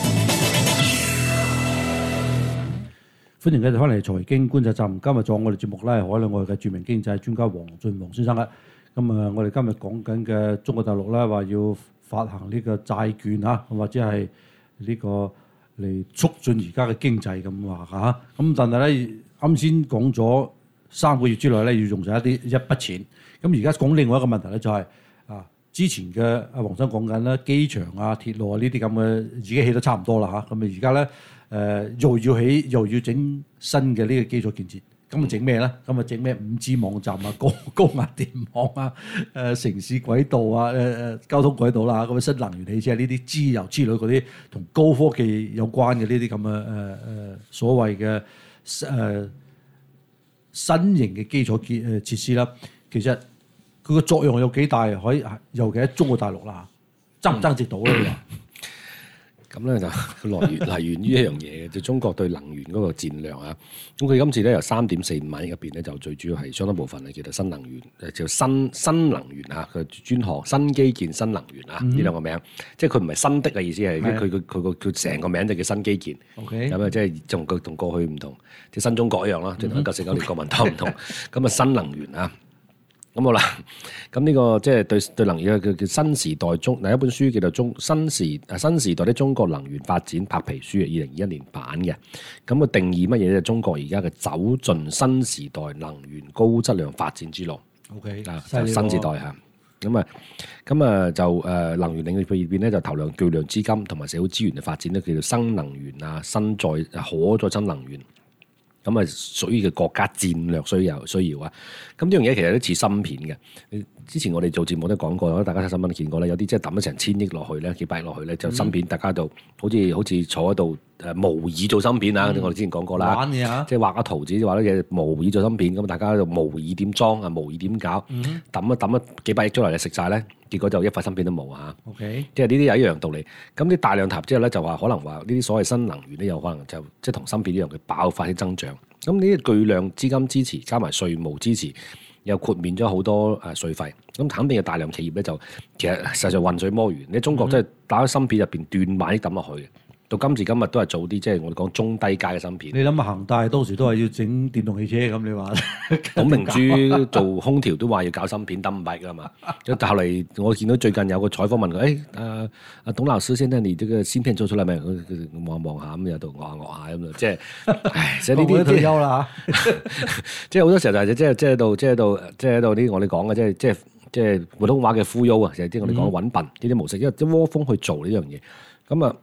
歡迎繼續翻嚟財經觀察站。今日做我哋節目咧，海內外嘅著名經濟專家黃俊黃先生啦。咁啊，我哋今日講緊嘅中國大陸咧，話要發行呢個債券啊，或者係呢個嚟促進而家嘅經濟咁話嚇。咁但係咧，啱先講咗三個月之內咧，要用晒一啲一筆錢。咁而家講另外一個問題咧，就係、是、啊。之前嘅阿黃生講緊啦，機場啊、鐵路啊呢啲咁嘅已經起得差唔多啦嚇，咁啊而家咧誒又要起又要整新嘅呢個基礎建設，咁啊整咩咧？咁啊整咩五 G 網站啊、高高壓電網啊、誒、呃、城市軌道啊、誒、呃、誒交通軌道啦，咁啊新能源汽車呢啲資油之類嗰啲同高科技有關嘅呢啲咁嘅誒誒所謂嘅誒、呃、新型嘅基礎建誒設施啦，其實。佢個作用有幾大？可以，尤其喺中國大陸啦，爭唔爭直到咧？
咁咧就來源來源於一樣嘢嘅，就中國對能源嗰個戰略啊。咁佢今次咧由三點四五萬億入邊咧，就最主要係相當部分係叫做新能源，誒叫新新能源啊，佢專項新基建新能源啊呢兩個名，即係佢唔係新的嘅意思係，佢佢佢個佢成個名就叫新基建。OK，咁啊即係同佢同過去唔同，即係新中國一樣啦，即係同一九四九年國民黨唔同。咁啊新能源啊。咁好啦，咁呢個即係對對能源嘅叫新時代中，嗱一本書叫做《中新時啊新時代的中國能源發展白皮書》，二零二一年版嘅。咁個定義乜嘢咧？中國而家嘅走進新時代能源高質量發展之路。OK，啊，新時代嚇。咁啊，咁啊就誒能源領域裏邊咧，就投量巨量資金同埋社會資源嘅發展咧，叫做新能源啊、新再可再生能源。咁啊，屬於嘅國家戰略需要需要啊！咁呢樣嘢其實都似芯片嘅。之前我哋做節目都講過，大家睇新聞都見過咧，有啲即係抌咗成千億落去咧，幾百億落去咧，就芯片，大家就好似好似坐喺度誒模擬做芯片啊！嗯、我哋之前講過啦，玩嘢啊！即係畫個圖紙，話咧嘢模擬做芯片，咁大家就模擬點裝啊，模擬點搞，抌一抌一幾百億出嚟就食晒咧，結果就一塊芯片都冇啊！OK，即係呢啲有一樣道理。咁啲大量投之後咧，就話可能話呢啲所謂新能源咧，有可能就即係同芯片一樣嘅爆發啲增長。咁呢啲巨量資金支持，加埋稅務支持，又豁免咗好多誒稅費，咁肯定有大量企業咧就其實實在混水摸魚。你中國真係打開芯片入邊斷萬億抌落去嘅。到今時今日都係做啲即係我哋講中低階嘅芯片。你
諗下恒大當時都係要整電動汽車咁，你話？
董明珠做空調都話要搞芯片抌五百㗎嘛。咁後嚟我見到最近有個採訪問佢，誒阿阿董老師，現在你這個芯片做出嚟未？佢望望下咁，有度望下望下咁啊，即係，唉，即係呢啲
退休啦
即係好多時候就係即係即係喺度即係喺度即係喺度啲我哋講嘅即係即係即係普通話嘅忽悠啊，成日啲我哋講揾笨呢啲模式，因為啲窩蜂去做呢樣嘢，咁啊。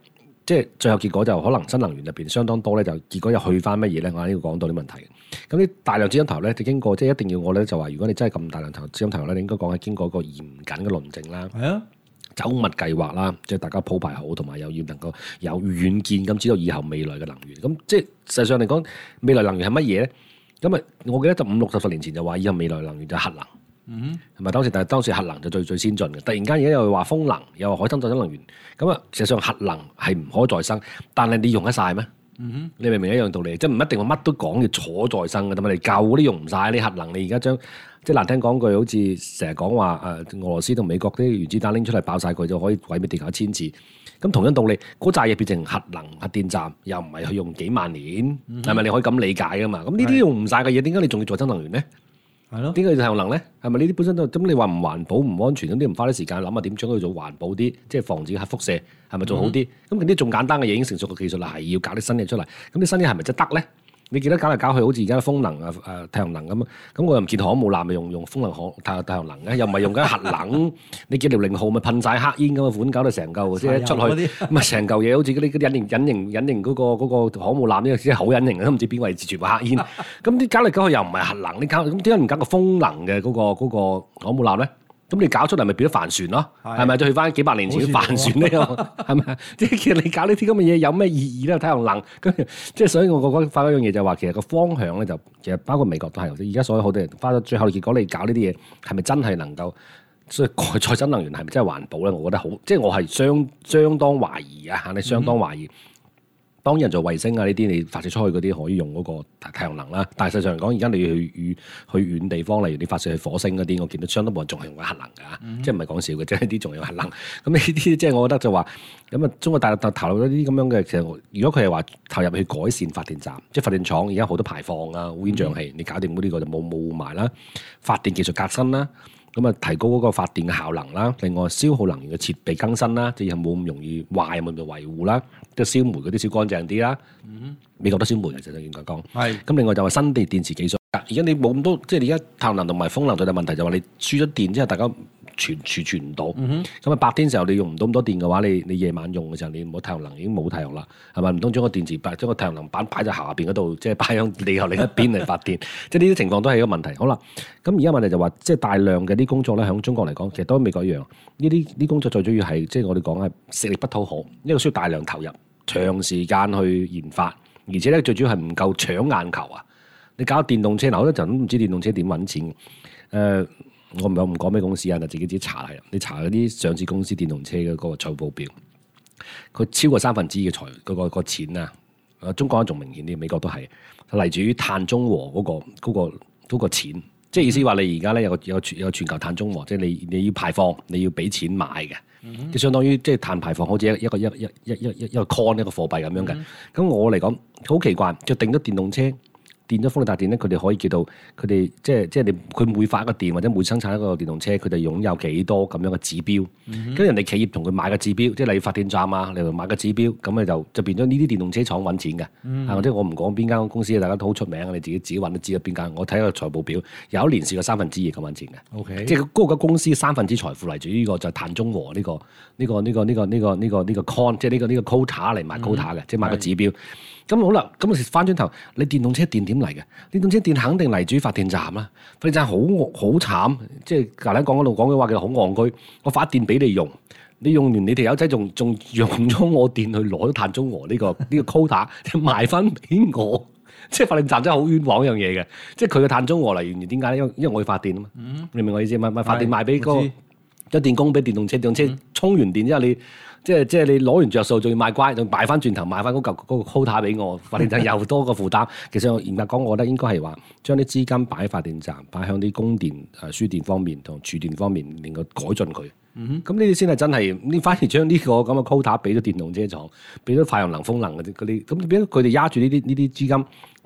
即係最後結果就可能新能源入邊相當多咧，就結果又去翻乜嘢咧？我喺呢個講到啲問題嘅。咁啲大量資金投入咧，就經過即係一定要我咧就話，如果你真係咁大量投資金投入咧，你應該講係經過一個嚴謹嘅論證啦。
係啊。
走密計劃啦，即係大家鋪排好，同埋又要能夠有遠見咁知道以後未來嘅能源。咁即係實際上嚟講，未來能源係乜嘢咧？咁啊，我記得就五六十十年前就話以後未來能源就係核能，嗯，係咪當時？但係當時核能就最最先進嘅。突然間而家又話風能，又話海參再生能源。咁啊，實際上核能係唔可再生，但係你用得晒咩？嗯、你明唔明一樣道理？即係唔一定話乜都講要可再生嘅，但係你舊嗰啲用唔晒，你核能你而家將。即係難聽講句，好似成日講話誒，俄羅斯同美國啲原子彈拎出嚟爆晒佢就可以毀滅地球一千次。咁同樣道理，嗰扎嘢變成核能核電站，又唔係去用幾萬年，係咪、嗯、你可以咁理解噶嘛？咁呢啲用唔晒嘅嘢，點解你仲要再生能源咧？係咯的，點解要太陽能咧？係咪呢啲本身都咁？你話唔環保唔安全，咁你唔花啲時間諗下點將佢做環保啲，即係防止核輻射，係咪做好啲？咁啲仲簡單嘅嘢已經成熟嘅技術啦，係要搞啲新嘢出嚟。咁啲新嘢係咪真得咧？你記得搞嚟搞去，好似而家風能啊、誒太陽能咁啊，咁我又唔見航母艦咪用用風能航太太陽能嘅，又唔係用緊核能。你見條零號咪噴晒黑煙咁嘅款，搞到成嚿即係出去，咁啊成嚿嘢好似嗰啲嗰啲隱形隱形隱形嗰個嗰個航母艦呢，即係好隱形都唔知邊位置全部黑煙。咁啲搞嚟搞去又唔係核能，你搞咁點解唔搞個風能嘅嗰個嗰個航母艦咧？咁你搞出嚟咪變咗帆船咯，係咪？再去翻幾百年前嘅帆船呢？係咪？即係其實你搞呢啲咁嘅嘢有咩意義咧？太陽能，跟住即係所以我覺得發覺一樣嘢就係話，其實個方向咧就其實包括美國都係，而家所有好多人花咗最後結果，你搞呢啲嘢係咪真係能夠？所以再生能源係咪真係環保咧？我覺得好，即係我係相相當懷疑啊！你相當懷疑。嗯當人做衛星啊呢啲，你發射出去嗰啲可以用嗰個太陽能啦。但係實際上嚟講，而家你要去去去遠地方，例如你發射去火星嗰啲，我見到相當部分仲係用緊核能㗎，嗯、即係唔係講笑嘅，即係啲仲用核能。咁呢啲即係我覺得就話咁啊，中國大陸投入咗啲咁樣嘅，其實如果佢係話投入去改善發電站，即係發電廠而家好多排放啊、烏煙瘴氣，嗯、你搞掂嗰啲個就冇冇埋啦。發電技術革新啦。咁啊，提高嗰個發電嘅效能啦，另外消耗能源嘅設備更新啦，即係冇咁容易壞，冇咁容易維護啦，即係燒煤嗰啲燒乾淨啲啦。嗯、美國都燒煤嘅，其實應該講。係是。咁另外就話新地電池技術，而家你冇咁多，即係你而家太陽能同埋風能最大問題就係話你輸咗電之後，大家存儲存唔到。咁啊、嗯哼，白天時候你用唔到咁多電嘅話，你你夜晚用嘅時候，你冇太陽能已經冇太陽啦，係咪？唔通將個電池擺將個太陽能板擺喺下邊嗰度，即係擺喺地球另一邊嚟發電？即係呢啲情況都係一個問題。好啦，咁而家問題就話，即係大量嘅啲工作咧，喺中國嚟講，其實都美國一樣。呢啲啲工作最主要係即係我哋講係食力不討好，呢個需要大量投入、長時間去研發，而且咧最主要係唔夠搶眼球啊！你搞電動車，嗱好多人都唔知電動車點揾錢。誒、呃。我唔係唔講咩公司啊，就自己自己查係啦。你查嗰啲上市公司電動車嘅嗰個財報表，佢超過三分之二嘅財嗰個個錢啊！中國仲明顯啲，美國都係嚟自於碳中和嗰個嗰個嗰個錢，即係意思話你而家咧有個有全有全球碳中和，即係你你要排放，你要俾錢買嘅，即係相當於即係碳排放好似一一個一一一一一一個 coin 一個貨幣咁樣嘅。咁我嚟講好奇怪，就定咗電動車。電咗風力發電咧，佢哋可以叫到佢哋即係即係你佢每發一個電或者每生產一個電動車，佢哋擁有幾多咁樣嘅指標。跟住、嗯、哼人哋企業同佢買個指標，即係例如發電站啊，你買個指標，咁你就就變咗呢啲電動車廠揾錢嘅。嗯、或者我唔講邊間公司，大家都好出名，你自己自己揾都知道邊間。我睇個財報表，有一年試過三分之二咁揾錢嘅。Okay. 即係嗰個公司三分之財富嚟自於呢個就係碳中和呢、呢個呢、呢個呢、呢個呢、呢個呢、呢個呢、呢個呢、呢個 con， 即係呢個呢、呢個 quota 嚟買 quota 嘅，嗯、即係買個指標。咁好啦，咁翻轉頭，你電動車電點嚟嘅？電動車電肯定嚟自於發電站啦。發電站好好慘，即係頭先講嗰度講嘅話，叫好戇居。我發電俾你用，你用完你條友仔仲仲用咗我電去攞碳中和呢、呢個呢、呢個 quota，賣翻俾我。即係發電站真係好冤枉一樣嘢嘅。即係佢嘅碳中和嚟源點解咧？因為因為我要發電啊嘛。嗯、你明唔明我意思？咪咪發電賣俾、嗰個一電工俾電動車，電動車充完電之後你。即係即係你攞完着數，仲要賣乖，仲賣翻轉頭賣翻嗰嚿嗰個 quota 俾我，發電站又多個負擔。其實我嚴格講，我覺得應該係話將啲資金擺喺發電站，擺向啲供電、誒輸電方面同儲電方面，令佢改進佢。咁呢啲先係真係，你反而將呢個咁嘅 quota 俾咗電動車廠，俾咗太陽能、風能嗰啲嗰啲，咁變咗佢哋揸住呢啲呢啲資金，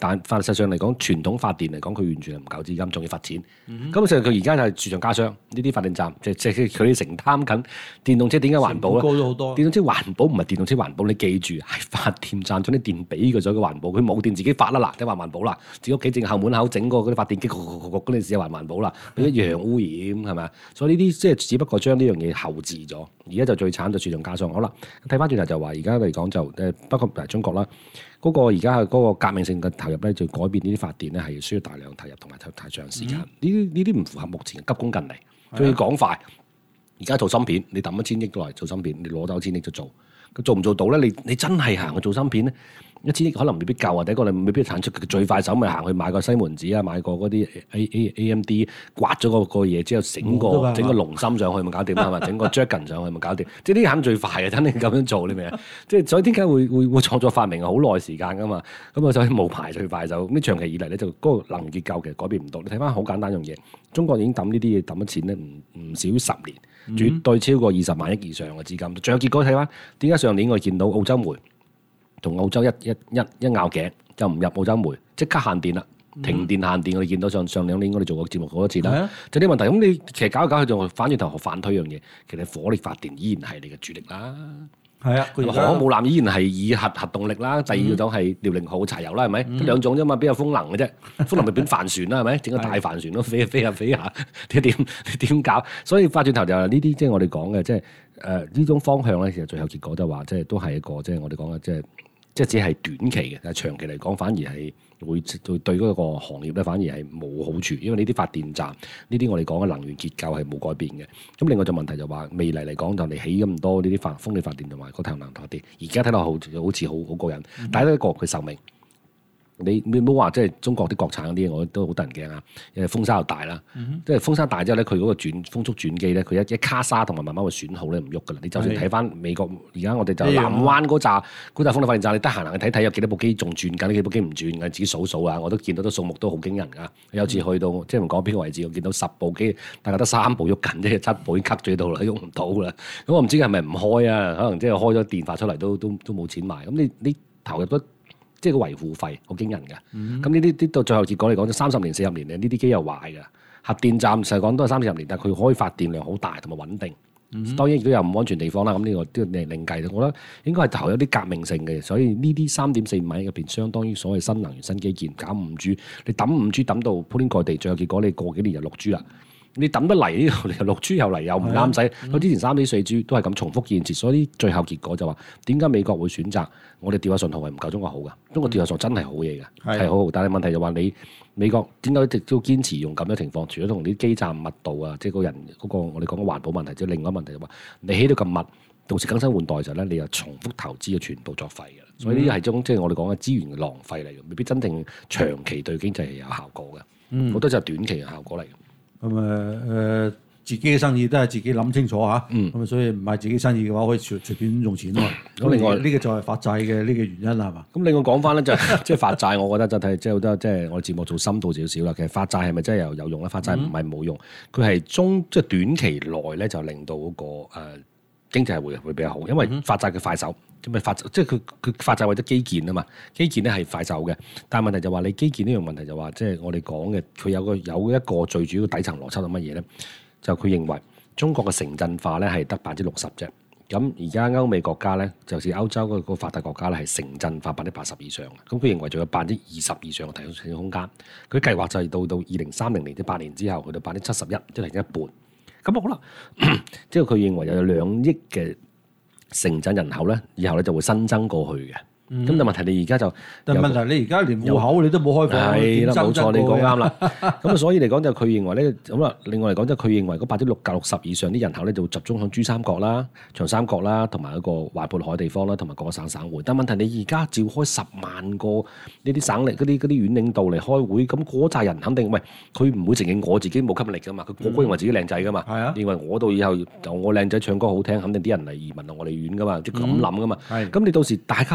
但法實上嚟講，傳統發電嚟講，佢完全係唔夠資金，仲要罰錢。咁所以佢而家就係雪上加霜，呢啲發電站即即係佢哋承擔緊電動車點解環保咧？
高咗好多。
電動車環保唔係電動車環保，你記住係發電站將啲電俾佢咗嘅環保，佢冇電自己發啦嗱，即係話環保啦。自己屋企正後門口整個嗰啲發電機，嗰啲試下環環保啦，佢一樣污染係咪啊？所以呢啲即係只不過將呢樣嘢後置咗，而家就最慘就雪上加霜。好啦，睇翻轉頭就話而家嚟講就誒，包括誒中國啦。嗰個而家係嗰個革命性嘅投入咧，就改變呢啲發電咧，係需要大量投入同埋太長時間。呢啲呢啲唔符合目前嘅急功近利，仲要講快。而家做芯片，你抌一千億落嚟做芯片，你攞走一千億就做。佢做唔做到咧？你你真係行去做芯片咧，一千億可能未必夠啊！第一個你未必產出，最快手咪行去買個西門子啊，買個嗰啲 A A A M D 刮咗個個嘢之後，整個整個龍芯上去咪搞掂啦嘛，整個 Dragon 上去咪搞掂。即係呢啲肯最快嘅，真係咁樣做你明啊？即係所以點解會會會創作發明好耐時間噶嘛？咁啊，所以冇排最快手。咁長期以嚟咧，就嗰個能源結構其實改變唔到。你睇翻好簡單一樣嘢，中國已經抌呢啲嘢抌咗錢咧，唔唔少十年。絕對超過二十萬億以上嘅資金，最後結果睇翻點解上年我見到澳洲煤同澳洲一一一一拗頸就唔入澳洲煤，即刻限電啦，停電限電。我哋見到上上兩年我哋做過節目好多次啦，就啲問題。咁你其實搞一搞佢就反轉頭反推一樣嘢，其實火力發電依然係你嘅主力啦。
係啊，
航空母艦依然係以核核動力啦，第二種係遼寧號柴油啦，係咪？得兩種啫嘛，邊有風能嘅啫？風能咪變帆船啦，係咪？整個大帆船咯，飛下飛下飛下，你點你點搞？所以翻轉頭就係呢啲，即係我哋講嘅，即係誒呢種方向咧，其實最後結果就話，即係都係一個，即係我哋講嘅，即係即係只係短期嘅，但係長期嚟講反而係會對對嗰個行業咧反而係冇好處，因為呢啲發電站呢啲我哋講嘅能源結構係冇改變嘅。咁另外就問題就話未來嚟講就你起咁多呢啲發風力發電同埋個太陽能發電，而家睇落好好似好好過癮，但係咧個佢壽命。你你唔好話即係中國啲國產嗰啲，我都好得人驚啊！誒風沙又大啦，嗯、即係風沙大之後咧，佢嗰個轉風速轉機咧，佢一一卡沙同埋慢慢會損耗咧，唔喐噶啦。你就算睇翻美國而家我哋就南灣嗰扎嗰扎風力發電站，你得閒行去睇睇，有幾多部機仲轉緊，呢幾部機唔轉嘅，自己數數啊！我都見到啲數目都好驚人㗎。有次去到、嗯、即係唔講邊個位置，我見到十部機，大概得三部喐緊，即係七部已經吸咗喺度啦，喐唔到啦。咁我唔知係咪唔開啊？可能即係開咗電發出嚟都都都冇錢賣。咁你你投入咗。即係個維護費好驚人㗎，咁呢啲啲到最後結果嚟講，就三十年、四十年咧，呢啲機又壞㗎。核電站實講都係三四十年，但係佢可以發電量好大同埋穩定。嗯、當然亦都有唔安全地方啦。咁呢個都另另計。我覺得應該係投有啲革命性嘅，所以呢啲三點四五米入邊，相當於所謂新能源新基建搞五 G， 你抌五 G 抌到鋪天蓋地，最後結果你過幾年就六 G 啦。你抌得嚟呢度六 G 又嚟又唔啱使，佢之前三 G 四 G 都係咁重複建設，所以最後結果就話點解美國會選擇我哋調下信號係唔夠中國好㗎？中國調下信號真係好嘢㗎，係的好好，但係問題就話你美國點解一直都堅持用咁嘅情況？除咗同啲基站密度啊，即係個人嗰、嗰個我哋講嘅環保問題，即係另外一個問題就話你起到咁密，到時更新換代嘅時候咧，你又重複投資嘅全部作廢㗎，所以呢啲係種即係我哋講嘅資源嘅浪費嚟嘅，未必真正長期對經濟係有效果嘅，好、嗯、多就係短期嘅效果嚟。
咁誒誒，自己嘅生意都係自己諗清楚嚇。咁、嗯、所以唔係自己生意嘅話，可以隨隨便用錢啊嘛。咁、嗯、另外呢個就係發債嘅呢個原因啦，係嘛？咁
另外講翻咧，就係即係發債，我覺得就係即係好多即係我哋節目做深度少少啦。其實發債係咪真係有有用咧？發債唔係冇用，佢係、嗯、中即係短期內咧就令到嗰、那個誒、呃、經濟係會會比較好，因為發債嘅快手。咁咪發即係佢佢發債為咗基建啊嘛，基建咧係快手嘅，但係問題就話你基建呢樣問題就話即係我哋講嘅，佢有個有一個最主要底層邏輯係乜嘢咧？就佢認為中國嘅城鎮化咧係得百分之六十啫，咁而家歐美國家咧，就是歐洲嗰個發達國家咧係城鎮化百分之八十以上，咁佢認為仲有百分之二十以上嘅提升空間，佢計劃就係到到二零三零年即八年之後去到百分之七十一，即係一半，咁好啦，即係佢認為有兩億嘅城鎮人口咧，以後咧就會新增過去嘅。咁但、嗯、問題你而家就，但問題你而家連戶口你都冇開放， 係啦，冇錯，你講啱啦。咁啊，所以嚟講就佢認為咧，咁啊，另外嚟講就佢認為嗰百分之六六十以上啲人口咧就會集中喺珠三角啦、長三角啦，同埋一個環渤海地方啦，同埋各個省省會。但問題你而家召開十萬個呢啲省領嗰啲嗰啲縣領導嚟開會，咁嗰扎人肯定喂，佢唔會承認我自己冇吸引力噶嘛，佢個個認為自己靚仔噶嘛，嗯、認為我到以後就我靚仔唱歌好聽，肯定啲人嚟移民到我哋縣噶嘛，即係咁諗噶嘛。咁、嗯、你到時大家都同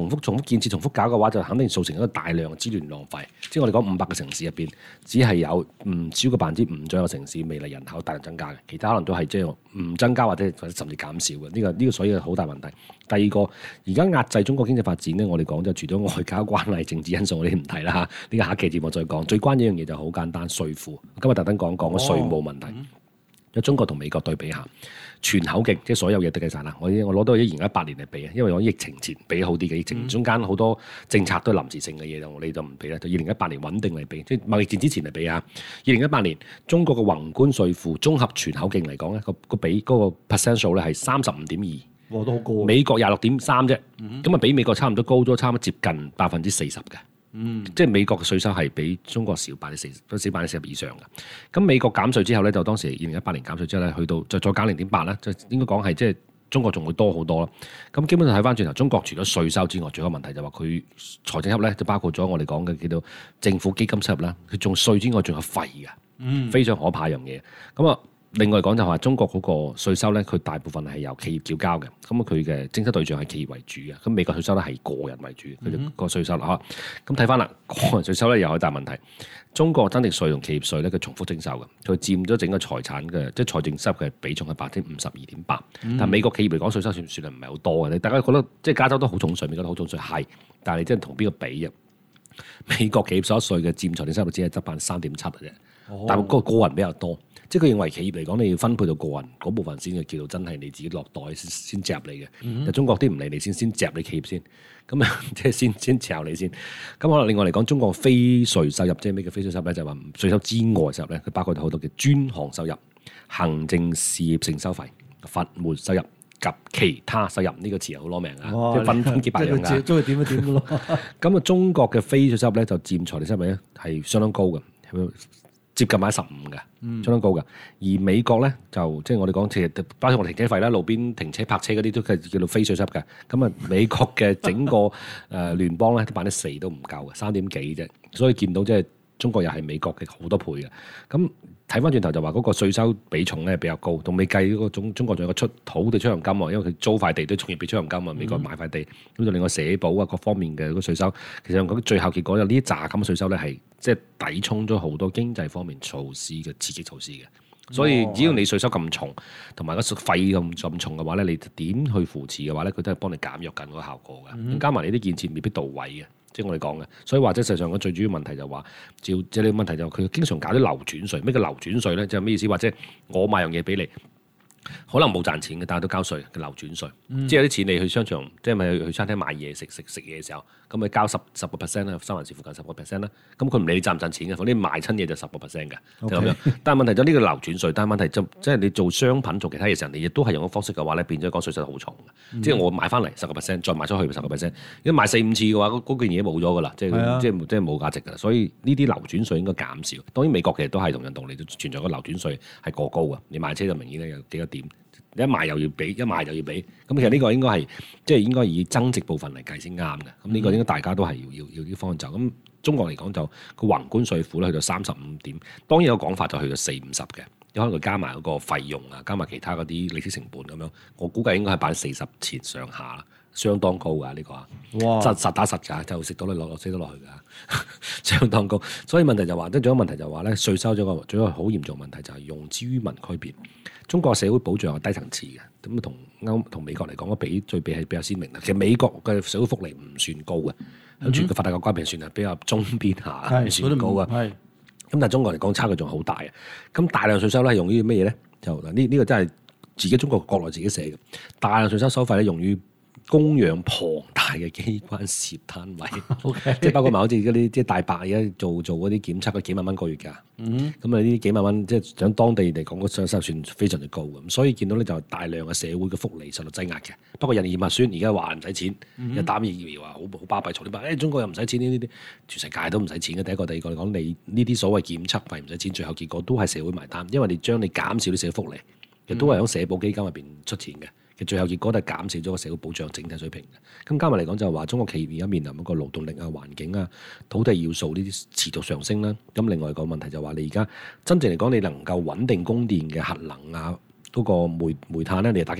複重複建設、重複搞嘅話，就肯定造成一個大量嘅資源浪費。即係我哋講五百個城市入邊，只係有唔超過百分之五左右嘅城市未來人口大量增加嘅，其他可能都係即係唔增加或者或者甚至減少嘅。呢、這個呢、這個所以係好大問題。第二個，而家壓制中國經濟發展咧，我哋講就除咗外交關係、政治因素，我哋唔提啦嚇。呢、這個下一期節目再講。最關鍵一樣嘢就好簡單，稅負。今日特登講講個稅務問題。哦嗯有中國同美國對比下，全口徑即係所有嘢都計晒啦。我我攞到一二零一八年嚟比啊，因為我疫情前比好啲嘅，疫情中間好多政策都係臨時性嘅嘢，我哋就唔比啦。就二零一八年穩定嚟比，即係貿易戰之前嚟比啊。二零一八年中國嘅宏觀稅負綜合全口徑嚟講咧，個個比嗰個 percent 數咧係三十五點二，
哇都好高。美
國廿六點三啫，咁啊、
嗯、
比美國差唔多高咗，差唔多接近百分之四十嘅。嗯，即係美國嘅稅收係比中國少百分之四十，都少百分之四十以上嘅。咁美國減稅之後咧，就當時二零一八年減稅之後咧，去到就再減零點八啦，就應該講係即係中國仲會多好多啦。咁基本上睇翻轉頭，中國除咗稅收之外，仲有個問題就話佢財政收入咧，就包括咗我哋講嘅叫做政府基金收入啦。佢仲稅之外，仲有費嘅，嗯，非常可怕一樣嘢。咁啊。另外講就話中國嗰個稅收咧，佢大部分係由企業繳交嘅，咁佢嘅徵收對象係企業為主嘅。咁美國稅收咧係個人為主，佢個稅收啦嚇。咁睇翻啦，個人稅收咧又係一大問題。中國增值稅同企業稅咧，佢重複徵收嘅，佢佔咗整個財產嘅即係財政收入嘅比重係百分之五十二點八。但美國企業嚟講稅收算唔算係唔係好多嘅？你大家覺得即係加州都好重稅，美國都好重稅係，但係你真係同邊個比啊？美國企業所得稅嘅佔財政收入只係得百分之三點七嘅啫，哦、但係個個人比較多。即係佢認為企業嚟講，你要分配到個人嗰部分先嘅，叫做真係你自己落袋先先夾你嘅。嗯、就中國啲唔理你先，先夾你企業先，咁啊即係先先嚼你先。咁可能另外嚟講，中國非稅收入即係咩叫非稅收入咧？就係話稅收之外收入咧，佢包括好多嘅專項收入、行政事業性收費、罰沒收入及其他收入。呢、這個詞係好攞命啊！哇即係分分幾百樣㗎。中意點就點㗎咯。咁啊，中國嘅非稅收入咧就佔財政收入咧係相當高嘅。接近埋十五嘅，相當高嘅。而美國咧就即係我哋講，其實包括我停車費啦、路邊停車泊車嗰啲都係叫做非稅收嘅。咁啊，美國嘅整個誒、呃、聯邦咧，百分之四都唔夠嘅，三點幾啫。所以見到即係中國又係美國嘅好多倍嘅。咁睇翻轉頭就話嗰個稅收比重咧比較高，仲未計嗰個中中國仲有個出土地出讓金喎，因為佢租塊地都仲要俾出讓金啊。美國買塊地咁就另外社保啊各方面嘅嗰個稅收，其實講最後結果有呢一紮咁嘅稅收咧係即係抵沖咗好多經濟方面措施嘅刺激措施嘅。所以只要你稅收咁重，同埋個稅費咁咁重嘅話咧，你點去扶持嘅話咧，佢都係幫你減弱緊嗰個效果嘅。嗯、加埋你啲建設未必到位嘅。即係我哋講嘅，所以話即係實際上個最主要問題就話，照即係呢個問題就佢經常搞啲流轉稅。咩叫流轉稅咧？即係咩意思？或者我賣樣嘢俾你，可能冇賺錢嘅，但係都交稅嘅流轉稅。嗯、即係有啲錢你去商場，即係咪去餐廳買嘢食食食嘢嘅時候，咁咪交十十個 percent 啦，三環市附近十個 percent 啦。咁佢唔理你賺唔賺錢嘅，反正賣親嘢就十個 percent 嘅，就咁樣。但係問題就呢個流轉稅，但係問題就即係你做商品做其他嘢時候，你亦都係用個方式嘅話咧，變咗個稅收好重嘅。嗯、即係我買翻嚟十個 percent，再賣出去十個 percent。如果賣四五次嘅話，嗰件嘢冇咗㗎啦，即係、啊、即係即係冇價值㗎啦。所以呢啲流轉稅應該減少。當然美國其實都係同樣道理，都存在個流轉稅係過高嘅。你買車就明顯咧有幾個點。你一賣又要俾，一賣又要俾，咁其實呢個應該係即係應該以增值部分嚟計先啱嘅。咁呢個應該大家都係要要要啲方向走。咁中國嚟講就個宏觀稅負咧去到三十五點，當然有講法就去到四五十嘅，有可能佢加埋嗰個費用啊，加埋其他嗰啲利息成本咁樣，我估計應該係百分之四十前上下啦，相當高㗎呢、呢個啊，哇實實打實㗎，就食到你落落死得落去㗎，相當高。所以問題就話，即係仲有問題就話咧，稅收咗個仲有好嚴重問題就係用之於民區別。中國社會保障係低層次嘅，咁同歐同美國嚟講，個比對比係比較鮮明啦。其實美國嘅社會福利唔算高嘅，喺、嗯、全個發達國家入邊算係比較中邊下，唔、嗯、算高嘅。咁但係中國嚟講差距仲好大嘅。咁大量稅收咧係用於咩嘢咧？就嗱呢呢個真係自己中國國內自己寫嘅。大量稅收收費咧用於供養龐大嘅機關事業單位，Okay. 即係包括埋好似嗰啲即係大白而家做做嗰啲檢測，佢幾萬蚊個月㗎。咁啊呢啲幾萬蚊，即係喺當地嚟講個稅收算非常之高嘅。咁所以見到咧就大量嘅社會嘅福利受到擠壓嘅。不過人驗核酸而家話唔使錢，一打疫苗話好好巴閉，嘈啲巴，誒中國又唔使錢呢呢啲，全世界都唔使錢嘅。第一個、第二個嚟講，你呢啲所謂檢測費唔使錢，最後結果都係社會埋單，因為你將你減少啲社會福利，亦都係喺社保基金入邊出錢嘅。最後結果都係減少咗個社會保障整體水平嘅。咁加埋嚟講就係話，中國企業而家面臨一個勞動力啊、環境啊、土地要素呢啲持續上升啦。咁另外一個問題就係話，你而家真正嚟講，你能夠穩定供電嘅核能啊，嗰、嗰個煤煤炭咧，你就打擊佢。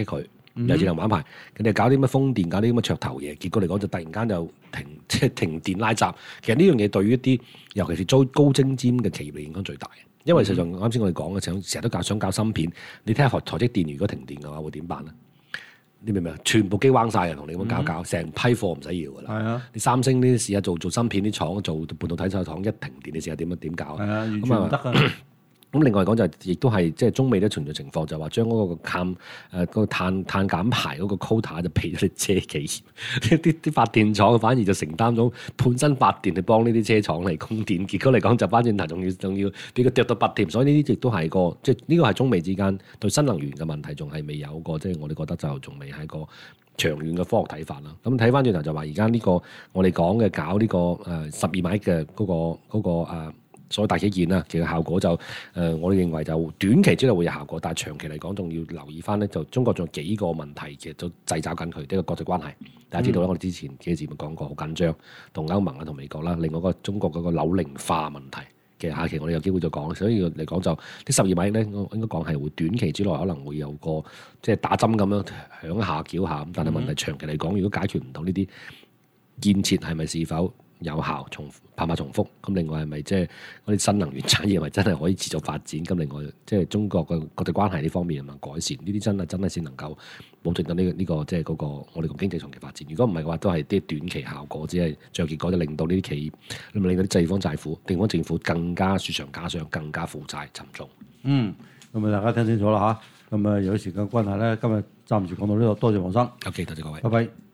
有智能板牌，佢哋搞啲乜風電，搞啲咁嘅噱頭嘢，結果嚟講就突然間就停，即係停電拉閘。其實呢樣嘢對於一啲尤其是租高精尖嘅企業嚟影響最大，因為實際上啱先我哋講嘅時候，成日都搞想搞芯片，你睇下台台積電如果停電嘅話會點辦咧？你明唔明啊？全部機彎晒嘅，同你咁搞搞，成、嗯、批貨唔使要噶啦。係啊，你三星呢啲試下做做芯片啲廠，做半導體廠廠一停電，你試下點樣點搞？係啊，完全唔得啊！咁另外講就係、是，亦都係即係中美都存在情況，就話將嗰個碳誒、呃嗰個碳碳減排嗰個 quota 就俾咗啲車企業，啲啲發電廠反而就承擔咗本身發電去幫呢啲車廠嚟供電，結果嚟講就翻轉頭仲要仲要俾佢剁到拔添，所以呢啲亦都係個即係呢個係中美之間對新能源嘅問題，仲係未有個即係我哋覺得就仲未係個長遠嘅科學睇法啦。咁睇翻轉頭就話而家呢個我哋講嘅搞呢、呢個誒十二米嘅嗰個嗰、嗰個、呃所謂大基建啦，其實效果就誒、呃，我哋認為就短期之內會有效果，但係長期嚟講，仲要留意翻咧，就中國仲有幾個問題其實都掣肘緊佢，呢個國際關係。大家知道啦，嗯、我哋之前幾個節目講過，好緊張，同歐盟啊，同美國啦，另外一個中國嗰個樓齡化問題，其實下期我哋有機會再講。所以嚟講就啲十二米咧，我應該講係會短期之內可能會有個即係打針咁樣響下繳下，但係問題長期嚟講，如果解決唔到呢啲建設係咪是否有效重拍拍重複，咁另外係咪即係嗰啲新能源產業係咪真係可以持續發展？咁另外即係中國嘅國際關係呢方面係咪改善？呢啲真係真係先能夠保證到呢個呢個即係嗰個我哋個經濟長期發展。如果唔係嘅話，都係啲短期效果，只係最後結果就令到呢啲企業，令到啲地方債府、地方政府更加雪上加霜，更加負債沉重。
嗯，咁啊大家聽清楚啦嚇。咁啊有時間關係咧，今日暫時講到呢度，多謝黃生。
OK，多謝各位。
拜拜。